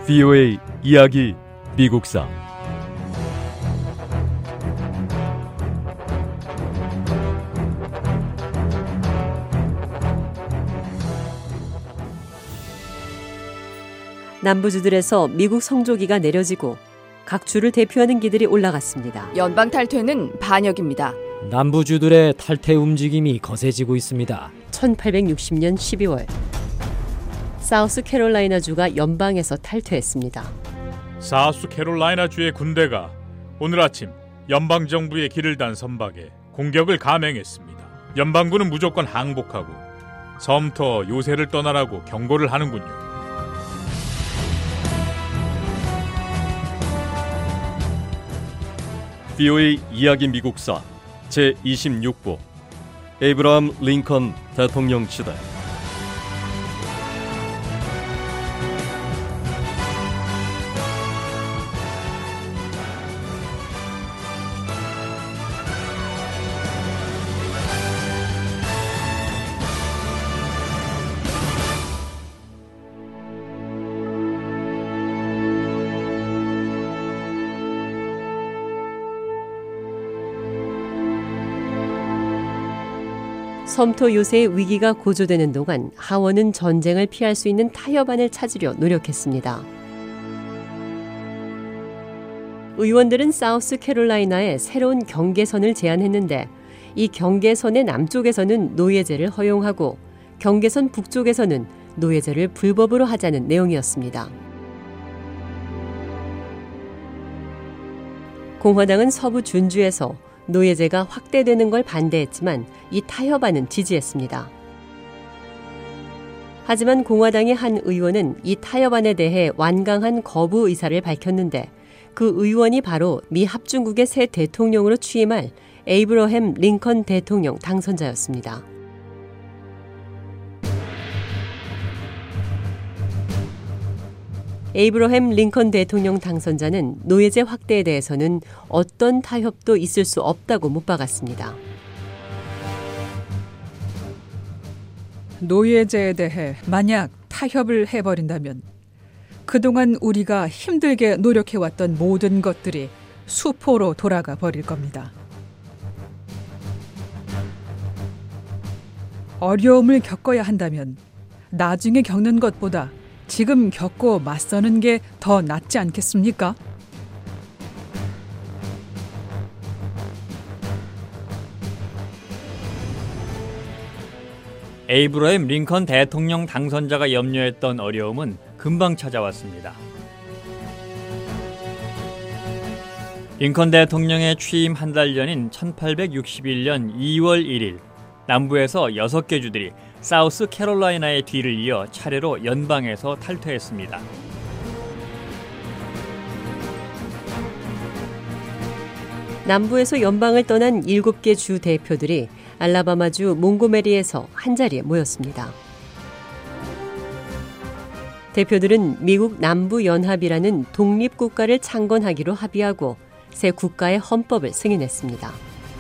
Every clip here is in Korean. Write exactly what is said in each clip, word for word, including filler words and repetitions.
브이오에이 이야기 미국사. 남부주들에서 미국 성조기가 내려지고 각 주를 대표하는 기들이 올라갔습니다. 연방 탈퇴는 반역입니다. 남부주들의 탈퇴 움직임이 거세지고 있습니다. 천팔백육십 년 십이월 사우스캐롤라이나주가 연방에서 탈퇴했습니다. 사우스캐롤라이나주의 군대가 오늘 아침 연방정부의 길을 단 선박에 공격을 감행했습니다. 연방군은 무조건 항복하고 섬터 요새를 떠나라고 경고를 하는군요. 브이오에이 이야기 미국사 제이십육 부 에이브러함 링컨 대통령 시대. 섬터 요새의 위기가 고조되는 동안 하원은 전쟁을 피할 수 있는 타협안을 찾으려 노력했습니다. 의원들은 사우스캐롤라이나에 새로운 경계선을 제안했는데 이 경계선의 남쪽에서는 노예제를 허용하고 경계선 북쪽에서는 노예제를 불법으로 하자는 내용이었습니다. 공화당은 서부 준주에서 노예제가 확대되는 걸 반대했지만 이 타협안은 지지했습니다. 하지만 공화당의 한 의원은 이 타협안에 대해 완강한 거부 의사를 밝혔는데 그 의원이 바로 미 합중국의 새 대통령으로 취임할 에이브러햄 링컨 대통령 당선자였습니다. 에이브러햄 링컨 대통령 당선자는 노예제 확대에 대해서는 어떤 타협도 있을 수 없다고 못 박았습니다. 노예제에 대해 만약 타협을 해버린다면 그동안 우리가 힘들게 노력해왔던 모든 것들이 수포로 돌아가 버릴 겁니다. 어려움을 겪어야 한다면 나중에 겪는 것보다 지금 겪고 맞서는 게 더 낫지 않겠습니까? 에이브러햄 링컨 대통령 당선자가 염려했던 어려움은 금방 찾아왔습니다. 링컨 대통령의 취임 한 달 전인 천팔백육십일 년 이월 일일 남부에서 여섯 개 주들이 사우스 캐롤라이나의 뒤를 이어 차례로 연방에서 탈퇴했습니다. 남부에서 연방을 떠난 일곱 개 주 대표들이 알라바마주 몽고메리에서 한자리에 모였습니다. 대표들은 미국 남부연합이라는 독립국가를 창건하기로 합의하고 새 국가의 헌법을 승인했습니다.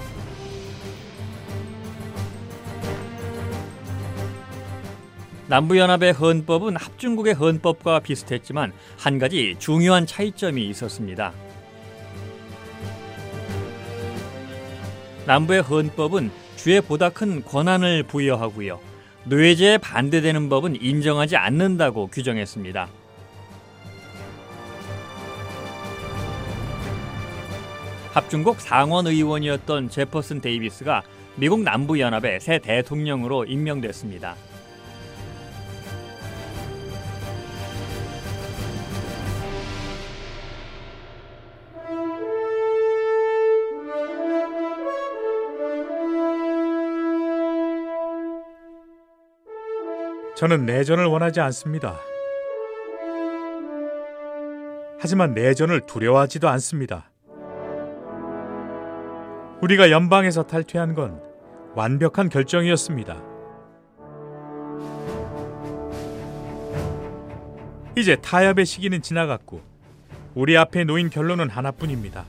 남부연합의 헌법은 합중국의 헌법과 비슷했지만 한 가지 중요한 차이점이 있었습니다. 남부의 헌법은 주에 보다 큰 권한을 부여하고요. 노예제에 반대되는 법은 인정하지 않는다고 규정했습니다. 합중국 상원의원이었던 제퍼슨 데이비스가 미국 남부연합의 새 대통령으로 임명됐습니다. 저는 내전을 원하지 않습니다. 하지만 내전을 두려워하지도 않습니다. 우리가 연방에서 탈퇴한 건 완벽한 결정이었습니다. 이제 타협의 시기는 지나갔고 우리 앞에 놓인 결론은 하나뿐입니다.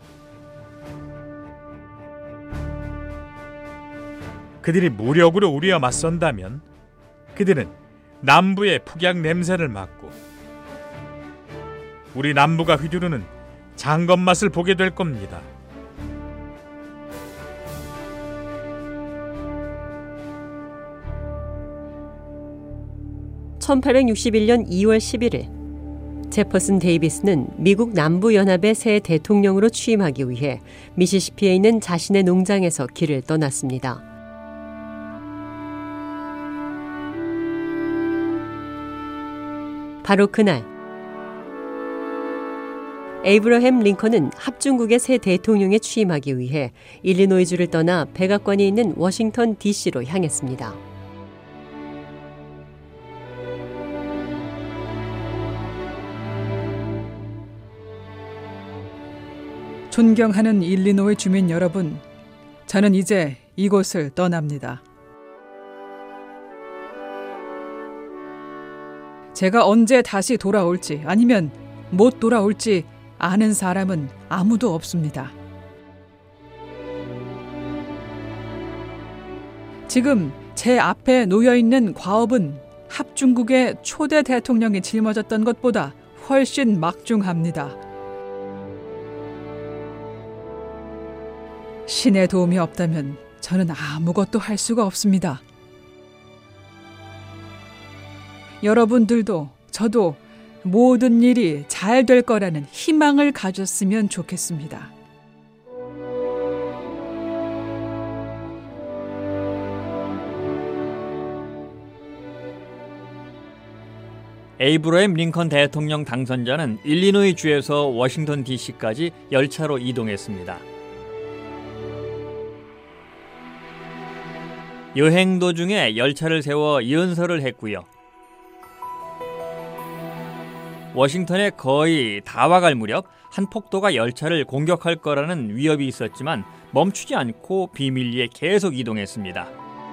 그들이 무력으로 우리와 맞선다면 그들은 남부의 폭약 냄새를 맡고 우리 남부가 휘두르는 장검 맛을 보게 될 겁니다. 천팔백육십일 년 이월 십일일 제퍼슨 데이비스는 미국 남부연합의 새 대통령으로 취임하기 위해 미시시피에 있는 자신의 농장에서 길을 떠났습니다. 바로 그날 에이브러햄 링컨은 합중국의 새 대통령에 취임하기 위해 일리노이주를 떠나 백악관이 있는 워싱턴 디씨로 향했습니다. 존경하는 일리노이 주민 여러분, 저는 이제 이곳을 떠납니다. 제가 언제 다시 돌아올지 아니면 못 돌아올지 아는 사람은 아무도 없습니다. 지금 제 앞에 놓여있는 과업은 합중국의 초대 대통령이 짊어졌던 것보다 훨씬 막중합니다. 신의 도움이 없다면 저는 아무것도 할 수가 없습니다. 여러분들도 저도 모든 일이 잘 될 거라는 희망을 가졌으면 좋겠습니다. 에이브러햄 링컨 대통령 당선자는 일리노이 주에서 워싱턴 디씨까지 열차로 이동했습니다. 여행 도중에 열차를 세워 연설을 했고요. 워싱턴에 거의 다 와갈 무렵 한 폭도가 열차를 공격할 거라는 위협이 있었지만 멈추지 않고 비밀리에 계속 이동했습니다.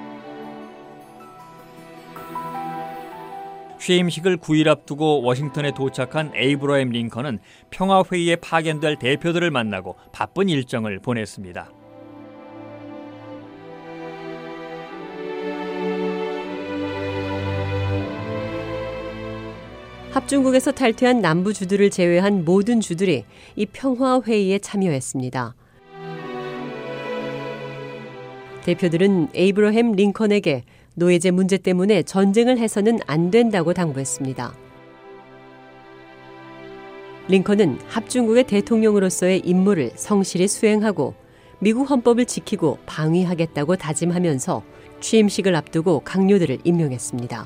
취임식을 구 일 앞두고 워싱턴에 도착한 에이브러햄 링컨은 평화회의에 파견될 대표들을 만나고 바쁜 일정을 보냈습니다. 합중국에서 탈퇴한 남부주들을 제외한 모든 주들이 이 평화회의에 참여했습니다. 대표들은 에이브러햄 링컨에게 노예제 문제 때문에 전쟁을 해서는 안 된다고 당부했습니다. 링컨은 합중국의 대통령으로서의 임무를 성실히 수행하고 미국 헌법을 지키고 방위하겠다고 다짐하면서 취임식을 앞두고 강요들을 임명했습니다.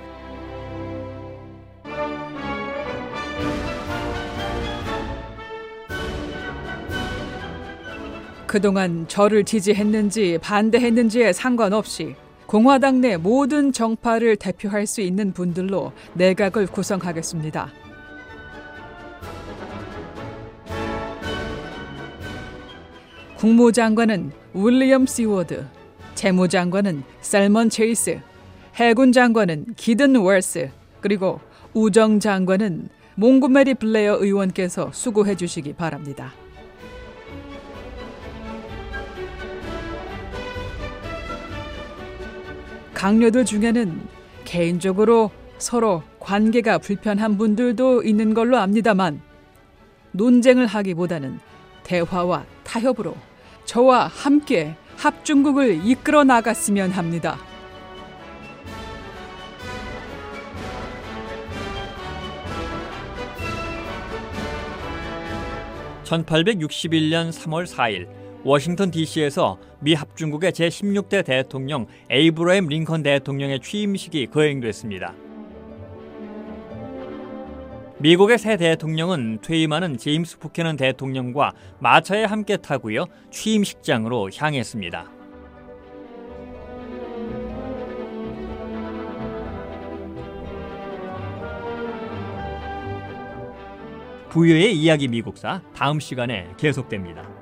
그동안 저를 지지했는지 반대했는지에 상관없이 공화당 내 모든 정파를 대표할 수 있는 분들로 내각을 구성하겠습니다. 국무장관은 윌리엄 시워드, 재무장관은 셀먼 체이스, 해군 장관은 기든 월스, 그리고 우정장관은 몽고메리 블레어 의원께서 수고해 주시기 바랍니다. 강요들 중에는 개인적으로 서로 관계가 불편한 분들도 있는 걸로 압니다만 논쟁을 하기보다는 대화와 타협으로 저와 함께 합중국을 이끌어 나갔으면 합니다. 천팔백육십일 년 삼월 사일 워싱턴 디씨에서 미 합중국의 제십육 대 대통령 에이브러햄 링컨 대통령의 취임식이 거행됐습니다. 미국의 새 대통령은 퇴임하는 제임스 부캐넌 대통령과 마차에 함께 타고요 취임식장으로 향했습니다. 부여의 이야기 미국사 다음 시간에 계속됩니다.